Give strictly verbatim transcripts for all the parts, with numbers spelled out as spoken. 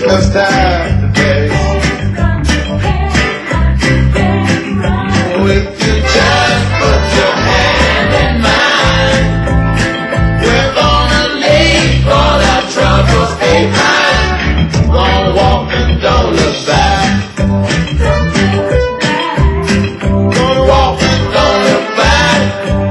It's time today. If you just put your hand in mine, we're gonna leave all our troubles behind. Gonna walk and don't look back. Gonna walk and don't look back.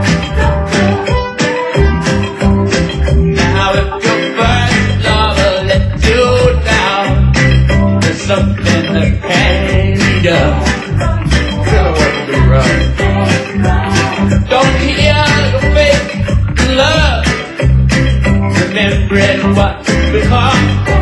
Now if your first lover let you down, there's something that can't be done. Don't hear the fake love, remembering what we become.